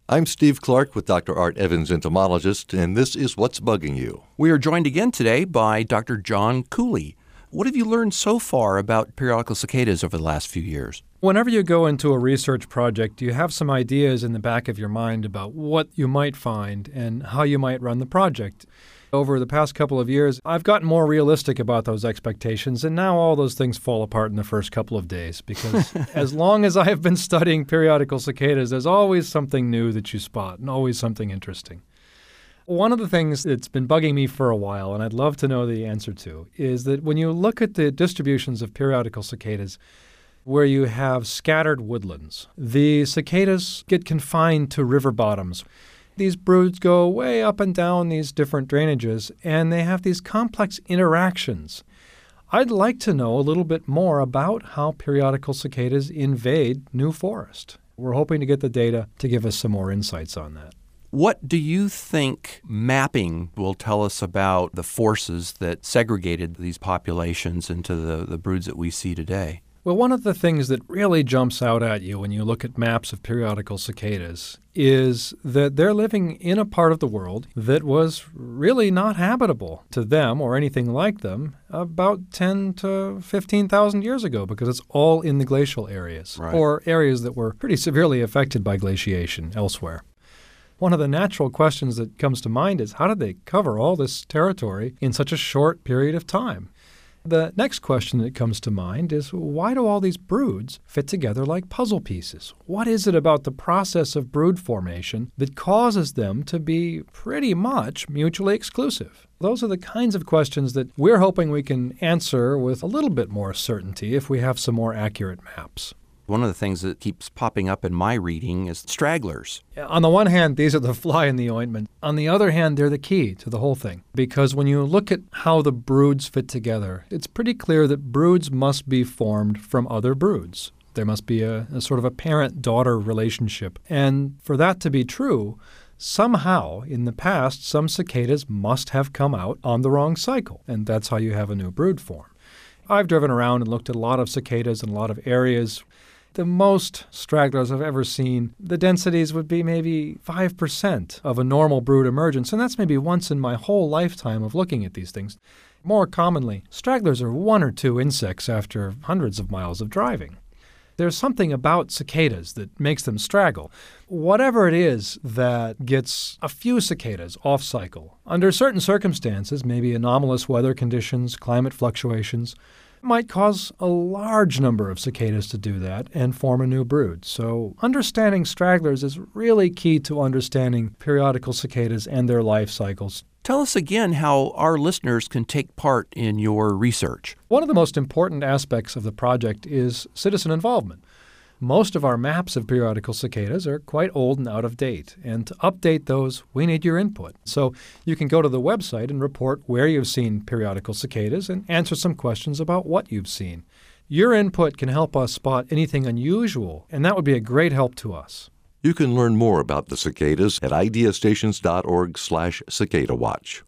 I'm Steve Clark with Dr. Art Evans, entomologist, and this is What's Bugging You. We are joined again today by Dr. John Cooley. What have you learned so far about periodical cicadas over the last few years? Whenever you go into a research project, you have some ideas in the back of your mind about what you might find and how you might run the project. Over the past couple of years, I've gotten more realistic about those expectations, and now all those things fall apart in the first couple of days because as long as I have been studying periodical cicadas, there's always something new that you spot and always something interesting. One of the things that's been bugging me for a while, and I'd love to know the answer to, is that when you look at the distributions of periodical cicadas where you have scattered woodlands, the cicadas get confined to river bottoms. These broods go way up and down these different drainages, and they have these complex interactions. I'd like to know a little bit more about how periodical cicadas invade new forest. We're hoping to get the data to give us some more insights on that. What do you think mapping will tell us about the forces that segregated these populations into the broods that we see today? Well, one of the things that really jumps out at you when you look at maps of periodical cicadas is that they're living in a part of the world that was really not habitable to them or anything like them about 10 to 15,000 years ago because it's all in the glacial areas, right, or areas that were pretty severely affected by glaciation elsewhere. One of the natural questions that comes to mind is how did they cover all this territory in such a short period of time? The next question that comes to mind is why do all these broods fit together like puzzle pieces? What is it about the process of brood formation that causes them to be pretty much mutually exclusive? Those are the kinds of questions that we're hoping we can answer with a little bit more certainty if we have some more accurate maps. One of the things that keeps popping up in my reading is stragglers. On the one hand, these are the fly in the ointment. On the other hand, they're the key to the whole thing. Because when you look at how the broods fit together, it's pretty clear that broods must be formed from other broods. There must be a sort of a parent-daughter relationship. And for that to be true, somehow in the past, some cicadas must have come out on the wrong cycle. And that's how you have a new brood form. I've driven around and looked at a lot of cicadas in a lot of areas. The most stragglers I've ever seen, the densities would be maybe 5% of a normal brood emergence, and that's maybe once in my whole lifetime of looking at these things. More commonly, stragglers are one or two insects after hundreds of miles of driving. There's something about cicadas that makes them straggle. Whatever it is that gets a few cicadas off cycle, under certain circumstances, maybe anomalous weather conditions, climate fluctuations, might cause a large number of cicadas to do that and form a new brood. So understanding stragglers is really key to understanding periodical cicadas and their life cycles. Tell us again how our listeners can take part in your research. One of the most important aspects of the project is citizen involvement. Most of our maps of periodical cicadas are quite old and out of date, and to update those, we need your input. So you can go to the website and report where you've seen periodical cicadas and answer some questions about what you've seen. Your input can help us spot anything unusual, and that would be a great help to us. You can learn more about the cicadas at ideastations.org/cicada watch.